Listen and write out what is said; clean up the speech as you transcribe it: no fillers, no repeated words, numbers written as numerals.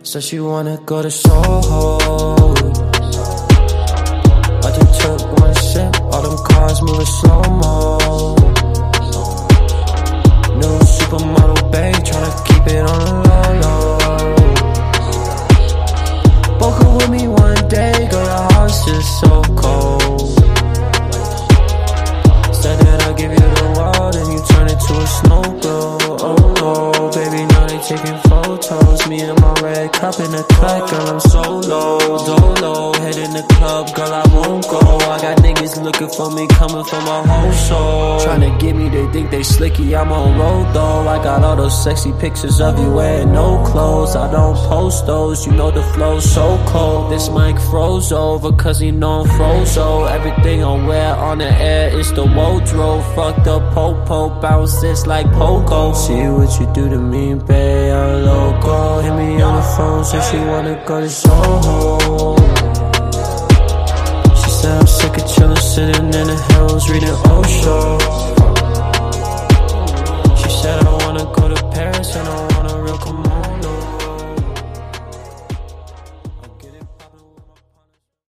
Said she wanna go to Soho. I just took one sip, all them cars moving slow-mo. New supermodel babe, tryna keep it on the low-low. Woke up with me one day, girl, the house is so cold. Said that I'll give you the world and you turn it to a snow globe. Oh no, baby, now they taking photos. Me and my red cup in the cut, girl, I'm solo. Dolo, head in the club, girl, I won't go. I got niggas looking for me, coming from my whole soul. Tryna get me, they think they slicky, I'm on road though. I got all those sexy pictures of you wearing no clothes. I don't post those, you know the flow's so cold. This mic froze over, cause you know I'm frozo. Everything I wear on the air is the wardrobe. Fucked up po-po, bounces like pogo. See what you do to me, babe, I'm loco. Hit me on the phone, said she wanna go to Soho. She said I'm sick of chillin', sitting in the hills, reading Osho. She said I wanna go to Paris and I want a real commotion.